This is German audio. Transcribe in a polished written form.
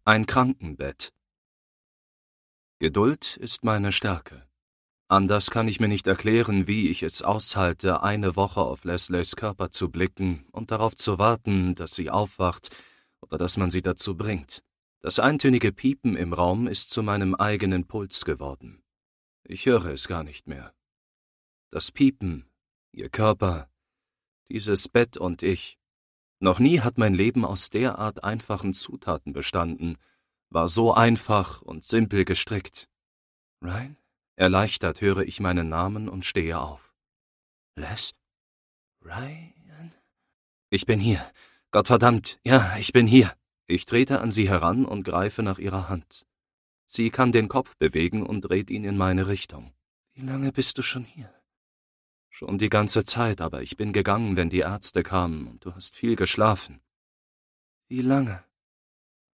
Ein Krankenbett. Geduld ist meine Stärke. Anders kann ich mir nicht erklären, wie ich es aushalte, eine Woche auf Leslies Körper zu blicken und darauf zu warten, dass sie aufwacht oder dass man sie dazu bringt. Das eintönige Piepen im Raum ist zu meinem eigenen Puls geworden. Ich höre es gar nicht mehr. Das Piepen, ihr Körper, dieses Bett und ich. Noch nie hat mein Leben aus derart einfachen Zutaten bestanden, war so einfach und simpel gestrickt. Ryan? Erleichtert höre ich meinen Namen und stehe auf. Les? Ryan? Ich bin hier. Gottverdammt, ja, ich bin hier. Ich trete an sie heran und greife nach ihrer Hand. Sie kann den Kopf bewegen und dreht ihn in meine Richtung. Wie lange bist du schon hier? Schon die ganze Zeit, aber ich bin gegangen, wenn die Ärzte kamen, und du hast viel geschlafen. Wie lange?